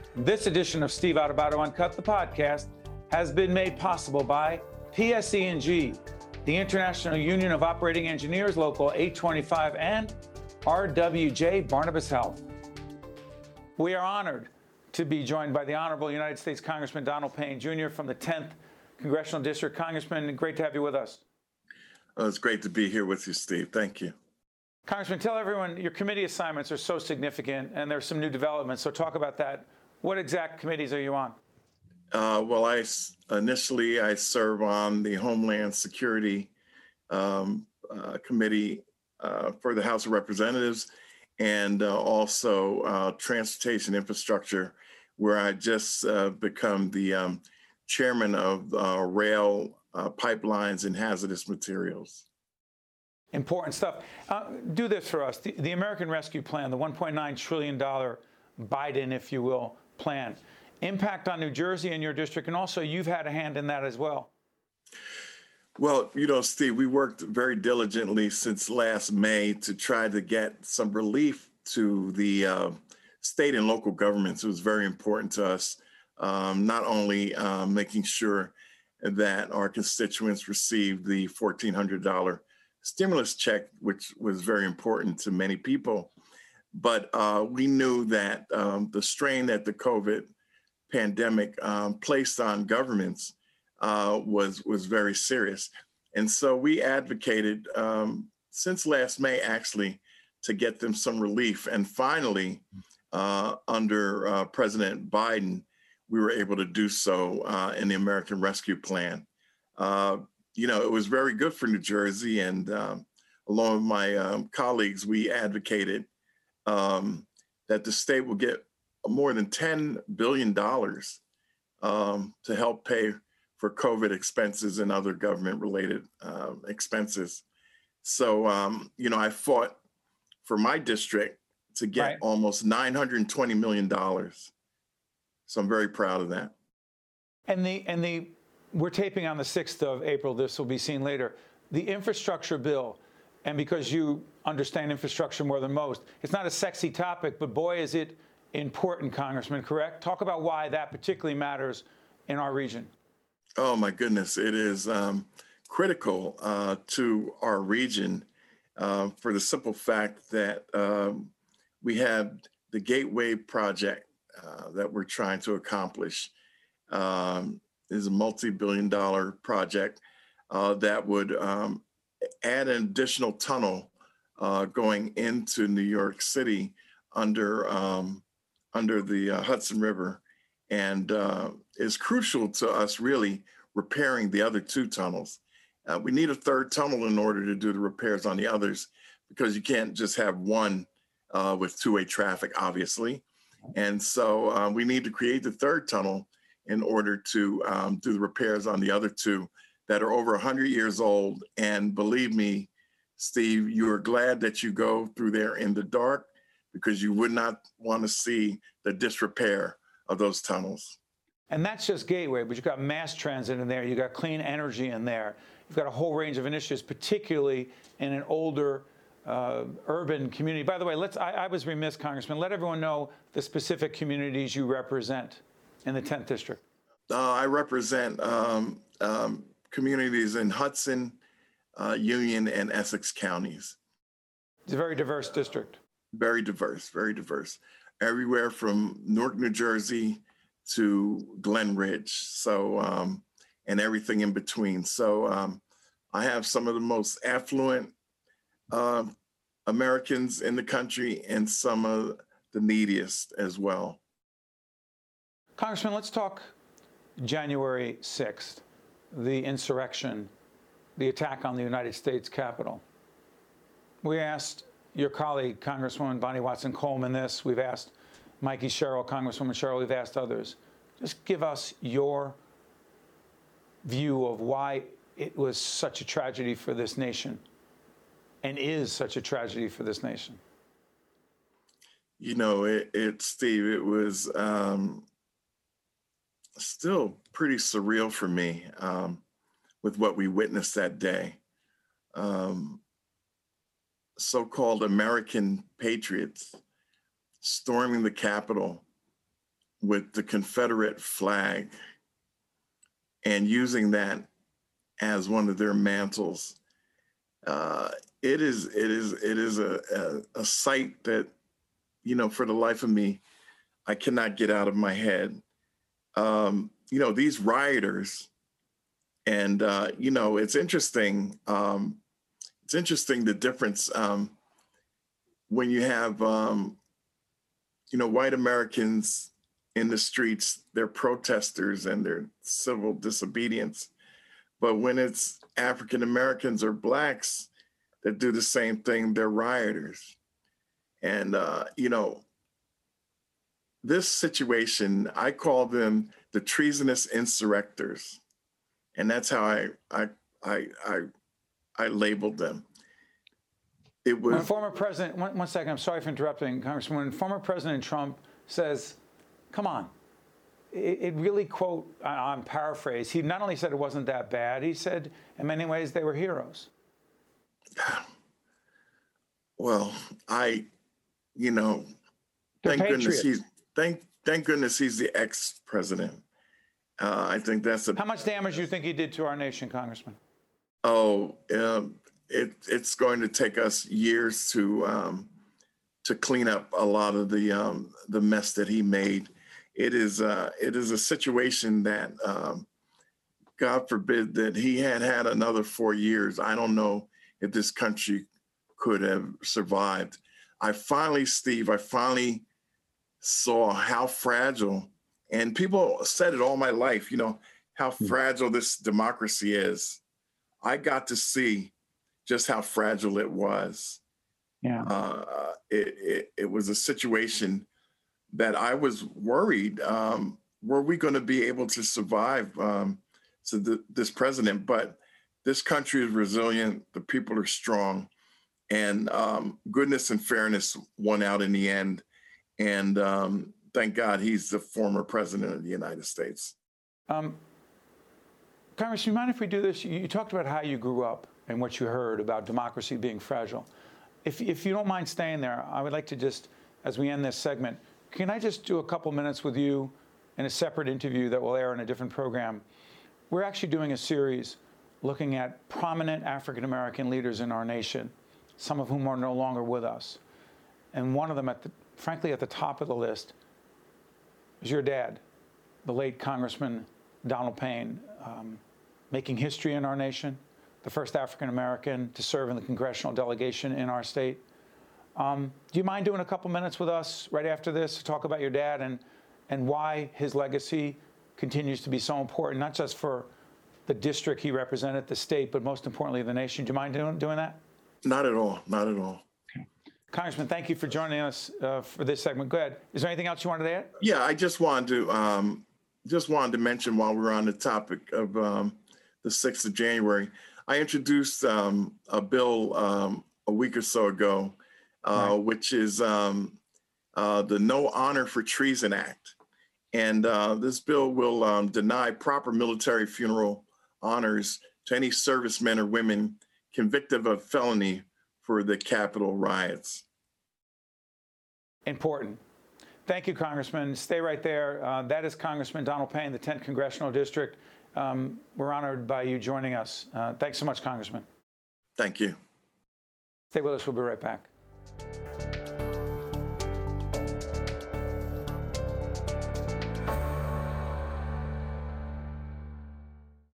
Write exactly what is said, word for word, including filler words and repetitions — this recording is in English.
This edition of Steve Adubato Uncut, the podcast, has been made possible by P S E and G, the International Union of Operating Engineers, Local eight twenty-five, and R W J Barnabas Health. We are honored to be joined by the Honorable United States Congressman Donald Payne Junior from the tenth Congressional District. Congressman, great to have you with us. Oh, it's great to be here with you, Steve. Thank you. Congressman, tell everyone your committee assignments are so significant, and there's some new developments, so talk about that. What exact committees are you on? Uh, well, I initially I serve on the Homeland Security um, uh, Committee uh, for the House of Representatives, and uh, also uh, Transportation Infrastructure, where I just uh, become the um, chairman of uh, Rail uh, Pipelines and Hazardous Materials. Important stuff. Uh, do this for us. The, the American Rescue Plan, the one point nine trillion dollars Biden, if you will, plan. Impact on New Jersey and your district, and also you've had a hand in that as well. Well, you know, Steve, we worked very diligently since last May to try to get some relief to the uh, state and local governments. It was very important to us, um, not only uh, making sure that our constituents received the fourteen hundred dollars stimulus check, which was very important to many people, but uh, we knew that um, the strain that the COVID pandemic um, placed on governments uh, was was very serious. And so we advocated um, since last May, actually, to get them some relief. And finally, uh, under uh, President Biden, we were able to do so uh, in the American Rescue Plan. Uh, you know, it was very good for New Jersey, and um, along with my um, colleagues, we advocated um, that the state will get more than ten billion dollars um, to help pay for COVID expenses and other government-related uh, expenses. So, um, you know, I fought for my district to get Right. almost nine hundred twenty million dollars. So I'm very proud of that. And the and the we're taping on the sixth of April. This will be seen later. The infrastructure bill, and because you understand infrastructure more than most, it's not a sexy topic, but boy, is it important, Congressman, correct? Talk about why that particularly matters in our region. Oh, my goodness. It is um, critical uh, to our region uh, for the simple fact that um, we have the Gateway project uh, that we're trying to accomplish. Um, is a multi-billion dollar project uh, that would um, add an additional tunnel uh, going into New York City under um, under the uh, Hudson River, and uh, is crucial to us really repairing the other two tunnels. Uh, we need a third tunnel in order to do the repairs on the others, because you can't just have one uh, with two-way traffic, obviously. And so uh, we need to create the third tunnel in order to um, do the repairs on the other two that are over one hundred years old. And believe me, Steve, you are glad that you go through there in the dark, because you would not want to see the disrepair of those tunnels. And that's just Gateway, but you've got mass transit in there, you've got clean energy in there, you've got a whole range of initiatives, particularly in an older uh, urban community. By the way, let's I, I was remiss, Congressman, let everyone know the specific communities you represent in the tenth District. Uh, I represent um, um, communities in Hudson, uh, Union, and Essex counties. It's a very diverse district. Very diverse, very diverse. Everywhere from Newark, New Jersey to Glen Ridge, so, um, and everything in between. So um, I have some of the most affluent uh, Americans in the country and some of the neediest as well. Congressman, let's talk January sixth, the insurrection, the attack on the United States Capitol. We asked your colleague, Congresswoman Bonnie Watson Coleman, this. We've asked Mikey Sherrill, Congresswoman Sherrill, we've asked others. Just give us your view of why it was such a tragedy for this nation and is such a tragedy for this nation. You know, it, it Steve, it was um, still pretty surreal for me um, with what we witnessed that day. Um, so-called American patriots storming the Capitol with the Confederate flag and using that as one of their mantles. Uh, it is it is it is a, a a sight that, you know, for the life of me, I cannot get out of my head. Um, you know, these rioters, and uh, you know, it's interesting. Um, it's interesting the difference um, when you have um, you know, white Americans in the streets. They're protesters and they're civil disobedience. But when it's African Americans or Blacks that do the same thing, they're rioters. And, uh, you know, this situation, I call them the treasonous insurrectors. And that's how I, I, I, I, I labeled them. It was when former president, one, one second, I'm sorry for interrupting, Congressman. When former President Trump says, come on, it, it really, quote, I'm paraphrase, he not only said it wasn't that bad, he said in many ways they were heroes. Well, I, you know, They're thank patriots. goodness he's, thank, thank goodness he's the ex-president. Uh, I think that's a. How much damage do you think he did to our nation, Congressman? Oh, um, it, it's going to take us years to um, to clean up a lot of the um, the mess that he made. It is uh, it is a situation that, um, God forbid, that he had had another four years. I don't know if this country could have survived. I finally, Steve, I finally saw how fragile, and people said it all my life, you know, how fragile this democracy is. I got to see just how fragile it was. Yeah. Uh, it, it, it was a situation that I was worried, um, were we going to be able to survive um, to the, this president? But this country is resilient. The people are strong. And um, goodness and fairness won out in the end. And um, thank God he's the former president of the United States. Um, Congress, do you mind if we do this? You, you talked about how you grew up and what you heard about democracy being fragile. If, if you don't mind staying there, I would like to just, as we end this segment, can I just do a couple minutes with you in a separate interview that will air in a different program? We're actually doing a series looking at prominent African-American leaders in our nation, some of whom are no longer with us. And one of them, at the, frankly, at the top of the list is your dad, the late Congressman Donald Payne, um, making history in our nation, the first African-American to serve in the congressional delegation in our state. Um, do you mind doing a couple minutes with us right after this to talk about your dad and, and why his legacy continues to be so important, not just for the district he represented, the state, but most importantly, the nation? Do you mind doing, doing that? Not at all. Not at all. Okay. Congressman, thank you for joining us uh, for this segment. Go ahead. Is there anything else you wanted to add? Yeah, I just wanted to um, just wanted to mention while we're on the topic of um, the sixth of January, I introduced um, a bill um, a week or so ago, uh, right. which is um, uh, the No Honor for Treason Act. And uh, this bill will um, deny proper military funeral honors to any servicemen or women convicted of felony for the Capitol riots. Important. Thank you, Congressman. Stay right there. Uh, that is Congressman Donald Payne, the tenth Congressional District. Um, we're honored by you joining us. Uh, thanks so much, Congressman. Thank you. Stay with us. We'll be right back.